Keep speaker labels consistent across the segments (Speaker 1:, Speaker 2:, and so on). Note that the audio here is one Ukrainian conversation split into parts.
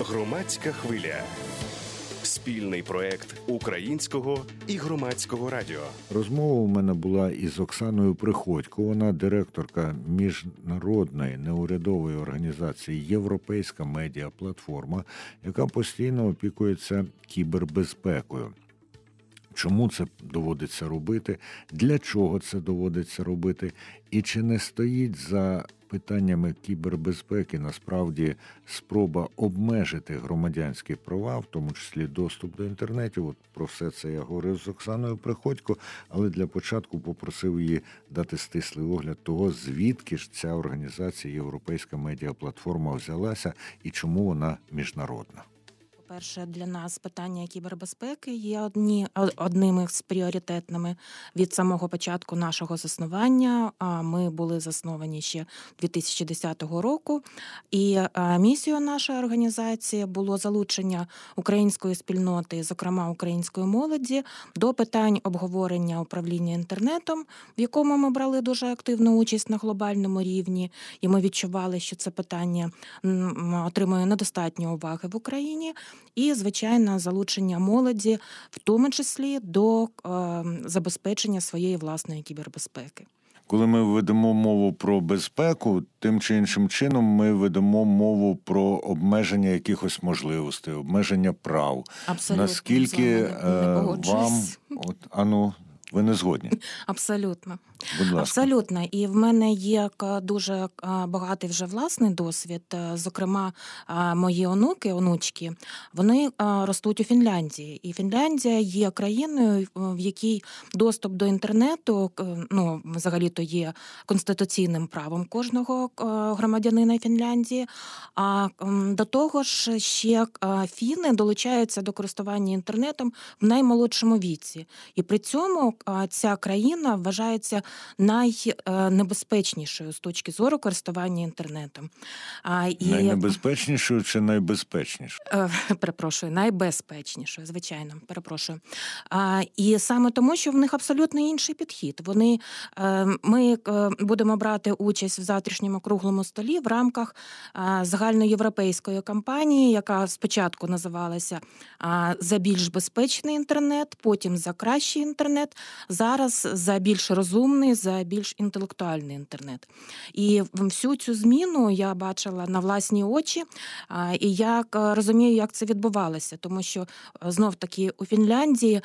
Speaker 1: Громадська хвиля. Спільний проєкт Українського і Громадського радіо.
Speaker 2: Розмова у мене була із Оксаною Приходько. Вона директорка міжнародної неурядової організації «Європейська медіаплатформа», яка постійно опікується кібербезпекою. Чому це доводиться робити, для чого це доводиться робити, і чи не стоїть за питаннями кібербезпеки насправді спроба обмежити громадянські права, в тому числі доступ до інтернету. От про все це я говорив з Оксаною Приходько, але для початку попросив її дати стислий огляд того, звідки ж ця організація «Європейська медіаплатформа» взялася і чому вона міжнародна.
Speaker 3: По-перше, для нас питання кібербезпеки є одним із пріоритетними від самого початку нашого заснування. Ми були засновані ще 2010 року, і місією нашої організації було залучення української спільноти, зокрема української молоді, до питань обговорення управління інтернетом, в якому ми брали дуже активну участь на глобальному рівні, і ми відчували, що це питання отримує недостатньо уваги в Україні. І, звичайно, залучення молоді, в тому числі до забезпечення своєї власної кібербезпеки.
Speaker 2: Коли ми ведемо мову про безпеку, тим чи іншим чином ми ведемо мову про обмеження якихось можливостей, обмеження прав.
Speaker 3: Абсолютно.
Speaker 2: Наскільки вам... Ви не згодні?
Speaker 3: Абсолютно.
Speaker 2: Будь ласка.
Speaker 3: Абсолютно. І в мене є дуже багатий вже власний досвід. Зокрема, мої онучки, вони ростуть у Фінляндії. І Фінляндія є країною, в якій доступ до інтернету, взагалі-то є конституційним правом кожного громадянина Фінляндії. А до того ж, ще фіни долучаються до користування інтернетом в наймолодшому віці. І при цьому ця країна вважається найнебезпечнішою з точки зору користування інтернетом.
Speaker 2: Найнебезпечнішою чи найбезпечнішою?
Speaker 3: Перепрошую, найбезпечнішою, звичайно, перепрошую. І саме тому, що в них абсолютно інший підхід. Ми будемо брати участь в завтрашньому круглому столі в рамках загальноєвропейської кампанії, яка спочатку називалася «За більш безпечний інтернет», потім «За кращий інтернет», зараз «За більш розумний, за більш інтелектуальний інтернет». І всю цю зміну я бачила на власні очі, і я розумію, як це відбувалося, тому що, знов-таки, у Фінляндії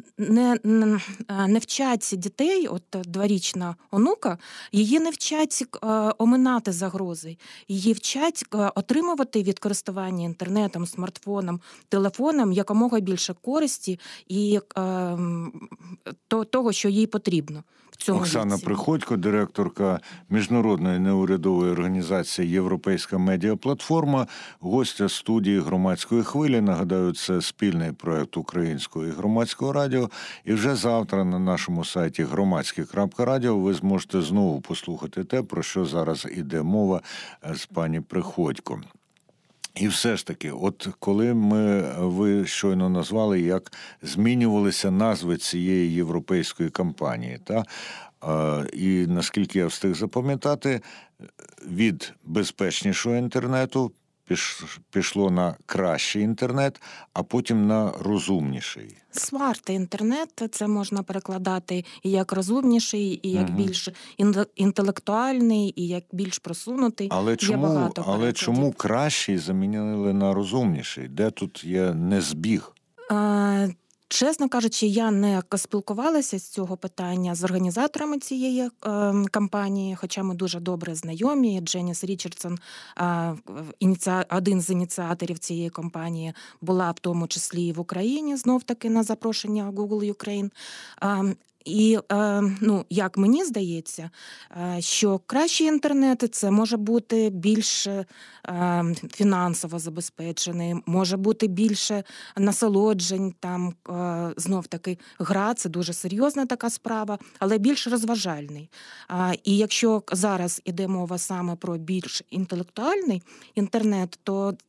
Speaker 3: не вчать дітей, от дворічна онука, її не вчать оминати загрози, її вчать отримувати від користування інтернетом, смартфоном, телефоном якомога більше користі і того, що їй потрібно в цьому
Speaker 2: Оксана
Speaker 3: віці.
Speaker 2: Приходько, директорка міжнародної неурядової організації «Європейська медіаплатформа», гостя студії «Громадської хвилі». Нагадаю, це спільний проєкт Українського і Громадського радіо. І вже завтра на нашому сайті громадське.радіо ви зможете знову послухати те, про що зараз іде мова з пані Приходько. І все ж таки, от коли ви щойно назвали, як змінювалися назви цієї європейської кампанії, і наскільки я встиг запам'ятати, від безпечнішого інтернету пішло на кращий інтернет, а потім на розумніший.
Speaker 3: Смарт-інтернет – це можна перекладати і як розумніший, і як більш інтелектуальний, і як більш просунутий.
Speaker 2: Але чому кращий замінили на розумніший? Де тут є незбіг?
Speaker 3: Чесно кажучи, я не спілкувалася з цього питання з організаторами цієї кампанії, хоча ми дуже добре знайомі. Дженіс Річардсон, один з ініціаторів цієї кампанії, була в тому числі і в Україні, знов-таки на запрошення Google Ukraine. І, як мені здається, що кращий інтернет – це може бути більш фінансово забезпечений, може бути більше насолоджень, знов-таки гра – це дуже серйозна така справа, але більш розважальний. І якщо зараз іде мова саме про більш інтелектуальний інтернет, то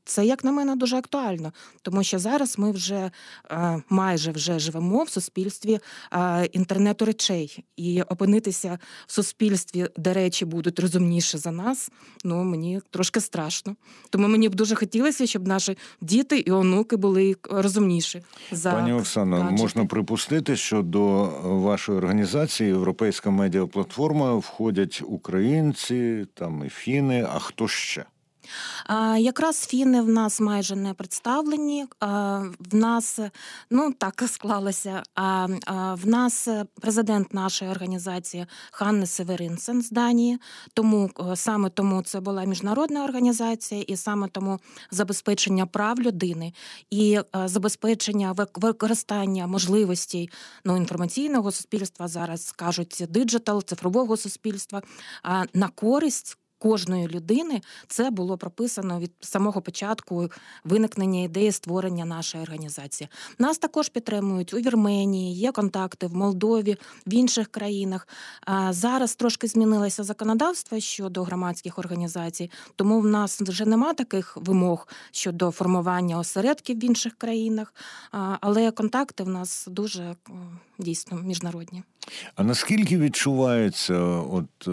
Speaker 3: це, як на мене, дуже актуально, тому що зараз ми вже майже вже живемо в суспільстві інтернету речей. І опинитися в суспільстві, де речі будуть розумніші за нас, мені трошки страшно. Тому мені б дуже хотілося, щоб наші діти і онуки були розумніші за
Speaker 2: Пані Оксано,
Speaker 3: гаджети.
Speaker 2: можна припустити, що до вашої організації Європейська медіаплатформа входять українці, там і фіни, а хто ще?
Speaker 3: Якраз фіни в нас майже не представлені. В нас, так склалося, в нас президент нашої організації Ханне Северинсен з Данії, саме тому це була міжнародна організація, і саме тому забезпечення прав людини і забезпечення використання можливостей інформаційного суспільства, зараз кажуть диджитал, цифрового суспільства, на користь кожної людини, це було прописано від самого початку виникнення ідеї створення нашої організації. Нас також підтримують у Вірменії, є контакти в Молдові, в інших країнах. Зараз трошки змінилося законодавство щодо громадських організацій, тому в нас вже нема таких вимог щодо формування осередків в інших країнах, але контакти в нас дуже дійсно міжнародні.
Speaker 2: А наскільки відчувається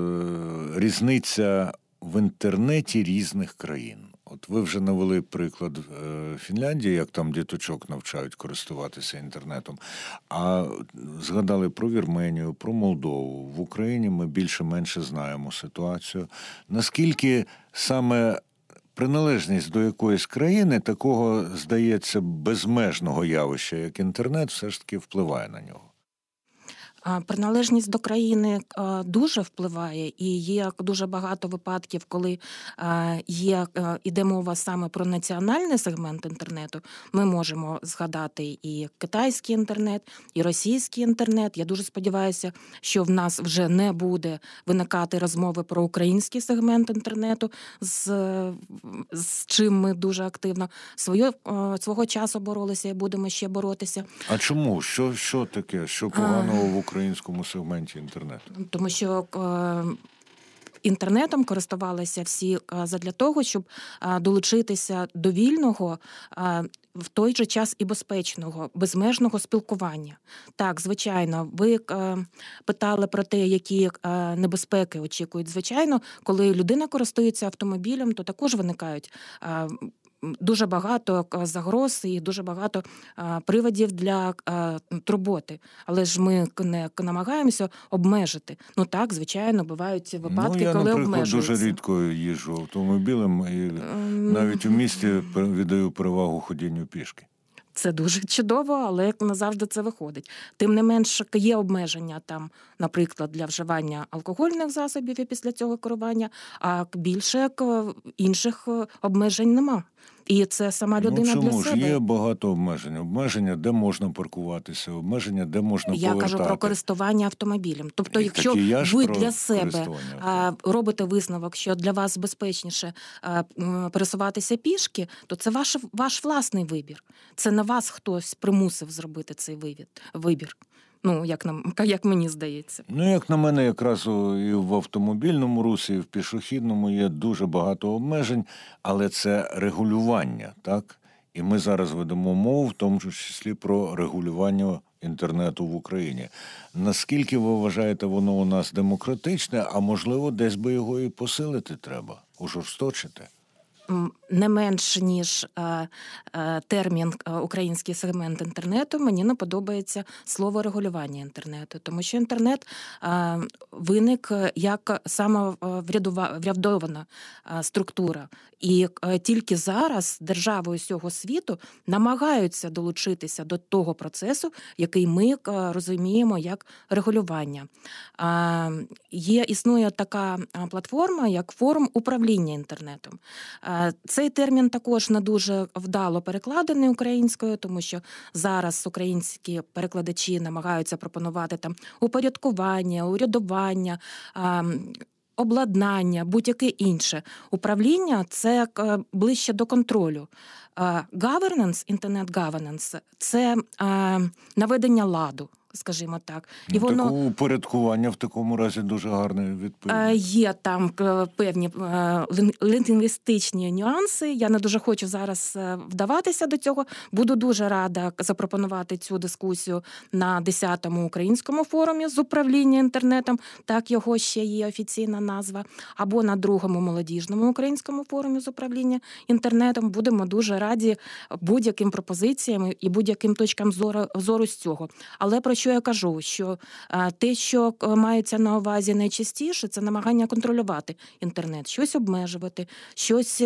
Speaker 2: різниця в інтернеті різних країн? От ви вже навели приклад Фінляндії, як там діточок навчають користуватися інтернетом, а згадали про Вірменію, про Молдову. В Україні ми більше-менше знаємо ситуацію. Наскільки саме приналежність до якоїсь країни, такого, здається, безмежного явища, як інтернет, все ж таки впливає на нього?
Speaker 3: Приналежність до країни дуже впливає, і є дуже багато випадків, коли іде мова саме про національний сегмент інтернету. Ми можемо згадати і китайський інтернет, і російський інтернет. Я дуже сподіваюся, що в нас вже не буде виникати розмови про український сегмент інтернету, з чим ми дуже активно свого часу боролися і будемо ще боротися.
Speaker 2: А чому? Що таке? Що поганого в українському сегменті інтернету?
Speaker 3: Тому що інтернетом користувалися всі задля того, щоб долучитися до вільного, в той же час і безпечного, безмежного спілкування. Так, звичайно, ви питали про те, які небезпеки очікують. Звичайно, коли людина користується автомобілем, то також виникають дуже багато загроз і дуже багато приводів для турботи. Але ж ми не намагаємося обмежити. Так, звичайно, бувають випадки, коли обмежуються.
Speaker 2: Я, наприклад, дуже рідко їжджу автомобілем і навіть у місті віддаю перевагу ходінню пішки.
Speaker 3: Це дуже чудово, але не завжди це виходить. Тим не менш, є обмеження там, наприклад, для вживання алкогольних засобів і після цього керування, а більше інших обмежень нема. І це сама людина для себе.
Speaker 2: Чому ж? Є багато обмежень. Обмеження, де можна паркуватися, обмеження, де можна повертати.
Speaker 3: Я кажу про користування автомобілем. Тобто, якщо ви для себе робите висновок, що для вас безпечніше пересуватися пішки, то це ваш власний вибір. Це не вас хтось примусив зробити цей вибір. Як мені здається.
Speaker 2: Як на мене, якраз і в автомобільному русі, і в пішохідному є дуже багато обмежень, але це регулювання, так? І ми зараз ведемо мову, в тому числі про регулювання інтернету в Україні. Наскільки ви вважаєте, воно у нас демократичне, а можливо, десь би його і посилити треба, ужорсточити?
Speaker 3: Не менш, ніж термін «український сегмент інтернету», мені не подобається слово «регулювання інтернету», тому що інтернет виник як самоврядована структура. І тільки зараз держави усього світу намагаються долучитися до того процесу, який ми розуміємо як регулювання. Існує така платформа, як форум управління інтернетом. Цей термін також не дуже вдало перекладений українською, тому що зараз українські перекладачі намагаються пропонувати там упорядкування, урядування, обладнання, будь-яке інше. Управління – це ближче до контролю. Governance, internet governance – це наведення ладу скажімо так.
Speaker 2: І воно... упорядкування в такому разі дуже гарне відповідь.
Speaker 3: Є там певні лінгвістичні нюанси. Я не дуже хочу зараз вдаватися до цього. Буду дуже рада запропонувати цю дискусію на 10-му українському форумі з управління інтернетом, так його ще є офіційна назва, або на 2-му молодіжному українському форумі з управління інтернетом. Будемо дуже раді будь-яким пропозиціям і будь-яким точкам зору з цього. Але про що я кажу? Що те, що мається на увазі найчастіше, це намагання контролювати інтернет, щось обмежувати, щось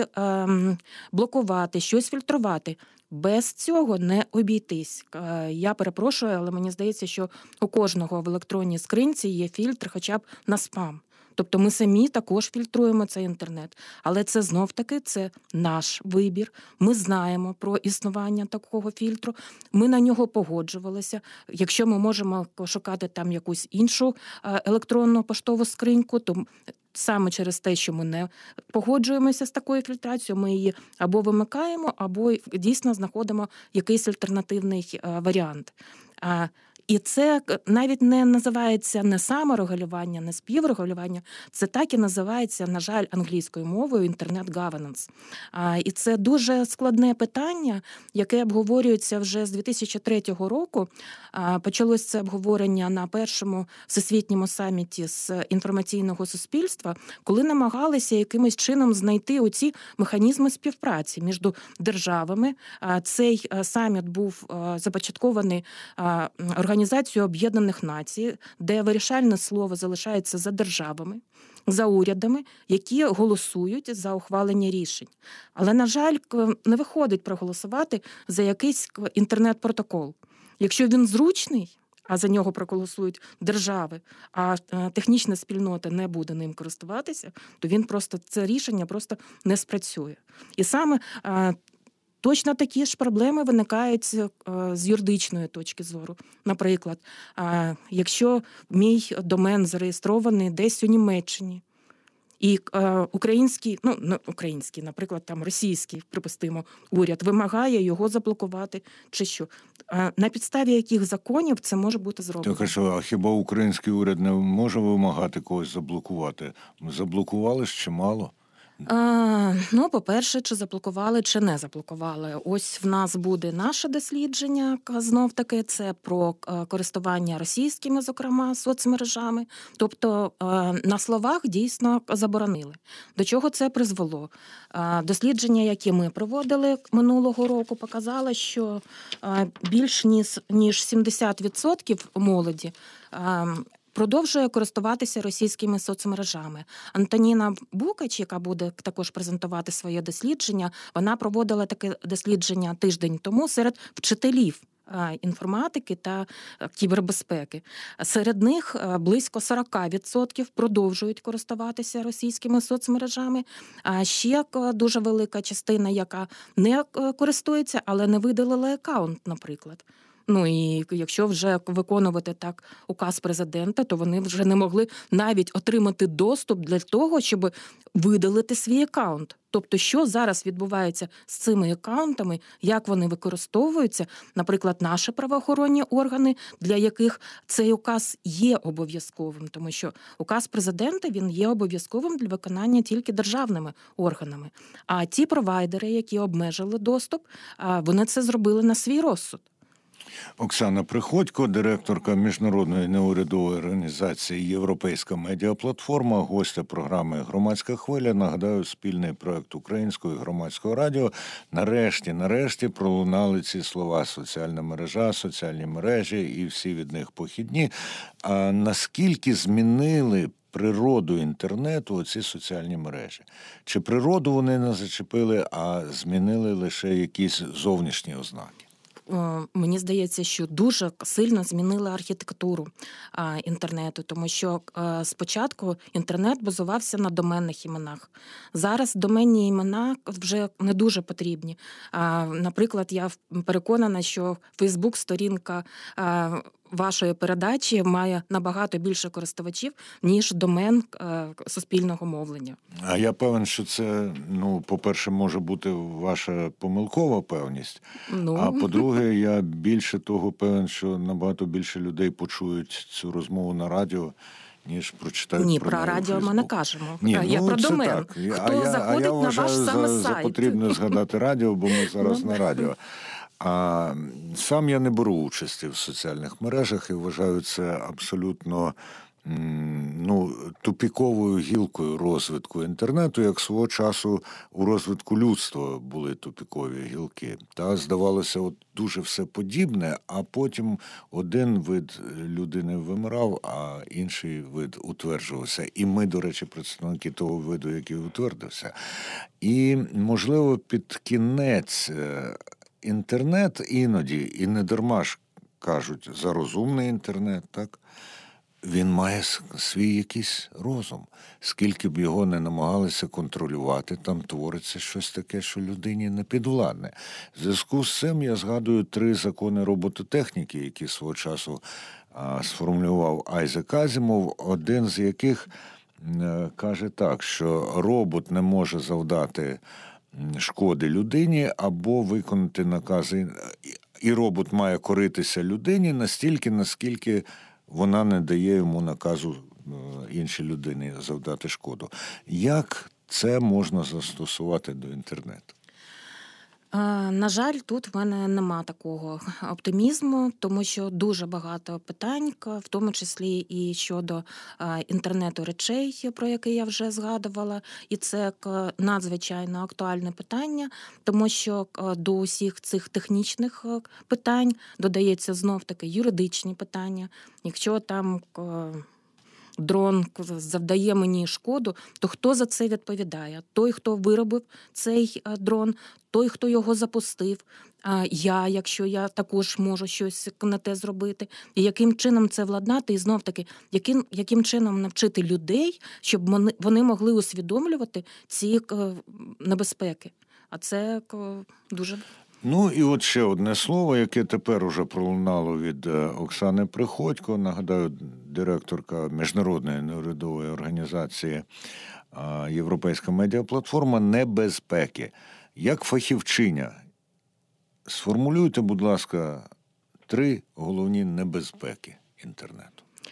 Speaker 3: блокувати, щось фільтрувати. Без цього не обійтись. Я перепрошую, але мені здається, що у кожного в електронній скринці є фільтр хоча б на спам. Тобто ми самі також фільтруємо цей інтернет. Але це знов-таки, це наш вибір. Ми знаємо про існування такого фільтру. Ми на нього погоджувалися. Якщо ми можемо шукати там якусь іншу електронну поштову скриньку, то саме через те, що ми не погоджуємося з такою фільтрацією, ми її або вимикаємо, або дійсно знаходимо якийсь альтернативний варіант. І це навіть не називається не саморегулювання, не співрегулювання, це так і називається, на жаль, англійською мовою інтернет-гавананс. І це дуже складне питання, яке обговорюється вже з 2003 року. Почалось це обговорення на першому всесвітньому саміті з інформаційного суспільства, коли намагалися якимось чином знайти оці механізми співпраці між державами. Цей саміт був започаткований Організацією Об'єднаних Націй, де вирішальне слово залишається за державами, за урядами, які голосують за ухвалення рішень. Але, на жаль, не виходить проголосувати за якийсь інтернет-протокол. Якщо він зручний, а за нього проголосують держави, а технічна спільнота не буде ним користуватися, то це рішення просто не спрацює. І саме точно такі ж проблеми виникають з юридичної точки зору. Наприклад, якщо мій домен зареєстрований десь у Німеччині, і український, наприклад, там російський, припустимо, уряд вимагає його заблокувати чи що. На підставі яких законів це може бути зроблено?
Speaker 2: Так, а хіба український уряд не може вимагати когось заблокувати? Ми заблокували ж чимало.
Speaker 3: По-перше, чи заблокували, чи не заблокували. Ось в нас буде наше дослідження, знов-таки, це про користування російськими, зокрема, соцмережами. Тобто на словах дійсно заборонили. До чого це призвело? Дослідження, які ми проводили минулого року, показало, що більш ніж 70% молоді продовжує користуватися російськими соцмережами. Антоніна Букач, яка буде також презентувати своє дослідження, вона проводила таке дослідження тиждень тому серед вчителів інформатики та кібербезпеки. Серед них близько 40% продовжують користуватися російськими соцмережами. Ще дуже велика частина, яка не користується, але не видалила акаунт, наприклад. І якщо вже виконувати так указ президента, то вони вже не могли навіть отримати доступ для того, щоб видалити свій акаунт. Тобто, що зараз відбувається з цими акаунтами, як вони використовуються, наприклад, наші правоохоронні органи, для яких цей указ є обов'язковим, тому що указ президента, він є обов'язковим для виконання тільки державними органами. А ті провайдери, які обмежили доступ, вони це зробили на свій розсуд.
Speaker 2: Оксана Приходько, директорка міжнародної неурядової організації «Європейська медіаплатформа», гостя програми «Громадська хвиля». Нагадаю, спільний проект Українського і Громадського радіо. Нарешті пролунали ці слова: соціальна мережа, соціальні мережі і всі від них похідні. А наскільки змінили природу інтернету оці соціальні мережі? Чи природу вони не зачепили, а змінили лише якісь зовнішні ознаки?
Speaker 3: Мені здається, що дуже сильно змінили архітектуру інтернету, тому що спочатку інтернет базувався на доменних іменах. Зараз доменні імена вже не дуже потрібні. Наприклад, я переконана, що Фейсбук-сторінка вашої передачі має набагато більше користувачів, ніж домен суспільного мовлення.
Speaker 2: А я певен, що це, по-перше, може бути ваша помилкова певність, а по-друге, я більше того певен, що набагато більше людей почують цю розмову на радіо, ніж прочитають
Speaker 3: Ні,
Speaker 2: про
Speaker 3: про радіо ми не кажемо. Я про
Speaker 2: це
Speaker 3: домен.
Speaker 2: Так.
Speaker 3: Хто заходить на ваш саме сайт?
Speaker 2: За потрібно згадати радіо, бо ми зараз на радіо. А сам я не беру участі в соціальних мережах і вважаю це абсолютно тупіковою гілкою розвитку інтернету, як свого часу у розвитку людства були тупікові гілки. Та здавалося, дуже все подібне, а потім один вид людини вимирав, а інший вид утверджувався. І ми, до речі, представники того виду, який утвердився. І, можливо, під кінець інтернет іноді, і не дарма ж кажуть за розумний інтернет, так? Він має свій якийсь розум. Скільки б його не намагалися контролювати, там твориться щось таке, що людині не підвладне. В зв'язку з цим я згадую 3 закони робототехніки, які свого часу сформулював Айзек Азімов, один з яких каже так, що робот не може завдати шкоди людині або виконати накази, і робот має коритися людині настільки, наскільки вона не дає йому наказу іншій людині завдати шкоду. Як це можна застосувати до інтернету?
Speaker 3: На жаль, тут в мене нема такого оптимізму, тому що дуже багато питань, в тому числі і щодо інтернету речей, про який я вже згадувала, і це надзвичайно актуальне питання, тому що до усіх цих технічних питань додається знов-таки юридичні питання. Якщо там дрон завдає мені шкоду, то хто за це відповідає? Той, хто виробив цей дрон, той, хто його запустив, якщо я також можу щось на те зробити, і яким чином це владнати, і знов-таки, яким чином навчити людей, щоб вони могли усвідомлювати ці небезпеки. А це дуже...
Speaker 2: І от ще одне слово, яке тепер уже пролунало від Оксани Приходько, нагадаю, директорка міжнародної неурядової організації «Європейська медіаплатформа» небезпеки. Як фахівчиня, сформулюйте, будь ласка, 3 головні небезпеки інтернету.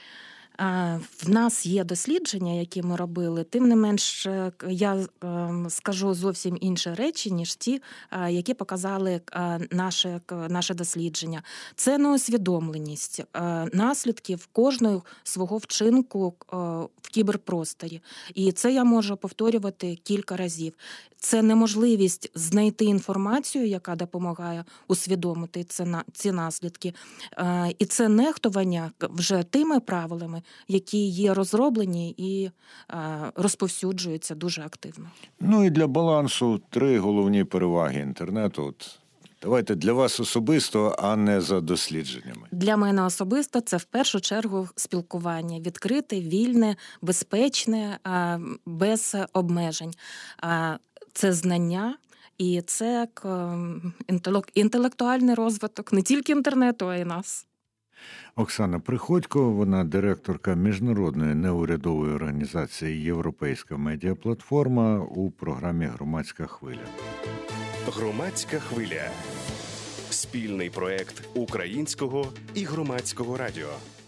Speaker 3: В нас є дослідження, які ми робили, тим не менш я скажу зовсім інші речі, ніж ті, які показали наше дослідження. Це неусвідомленість наслідків кожного свого вчинку в кіберпросторі. І це я можу повторювати кілька разів. Це неможливість знайти інформацію, яка допомагає усвідомити ці наслідки. І це нехтування вже тими правилами, які є розроблені і розповсюджуються дуже активно.
Speaker 2: І для балансу 3 головні переваги інтернету. Давайте для вас особисто, а не за дослідженнями.
Speaker 3: Для мене особисто це в першу чергу спілкування. Відкрите, вільне, безпечне, без обмежень. Це знання і це інтелектуальний розвиток не тільки інтернету, а й нас.
Speaker 2: Оксана Приходько, вона директорка міжнародної неурядової організації «Європейська медіаплатформа» у програмі «Громадська хвиля».
Speaker 1: «Громадська хвиля» – спільний проект Українського і Громадського радіо.